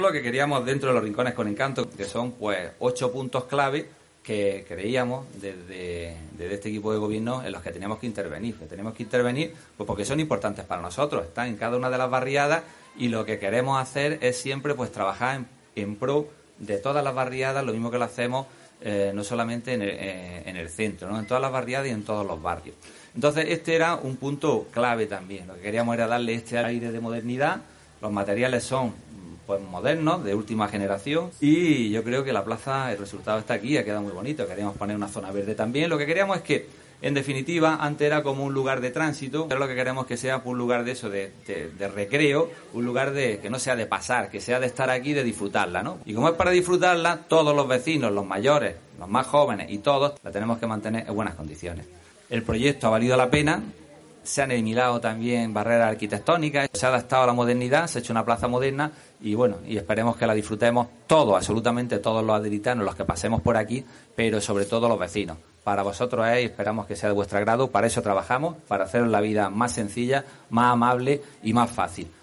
Lo que queríamos dentro de los Rincones con Encanto, que son pues 8 puntos clave que creíamos desde este equipo de gobierno en los que teníamos que intervenir. Pues porque son importantes para nosotros, están en cada una de las barriadas y lo que queremos hacer es siempre pues trabajar en pro de todas las barriadas, lo mismo que lo hacemos no solamente en el centro, ¿no? En todas las barriadas y en todos los barrios. Entonces este era un punto clave también, lo que queríamos era darle este aire de modernidad. Los materiales son pues modernos, de última generación, y yo creo que la plaza, el resultado está aquí, ha quedado muy bonito. Queríamos poner una zona verde también. Lo que queríamos es que, en definitiva, antes era como un lugar de tránsito, pero lo que queremos que sea un lugar de eso, de recreo, un lugar de que no sea de pasar, que sea de estar aquí, de disfrutarla, ¿no? Y como es para disfrutarla, todos los vecinos, los mayores, los más jóvenes y todos, la tenemos que mantener en buenas condiciones. El proyecto ha valido la pena. Se han eliminado también barreras arquitectónicas, se ha adaptado a la modernidad, se ha hecho una plaza moderna y bueno, y esperemos que la disfrutemos todos, absolutamente todos los adritanos, los que pasemos por aquí, pero sobre todo los vecinos. Para vosotros es y esperamos que sea de vuestro agrado, para eso trabajamos, para hacer la vida más sencilla, más amable y más fácil.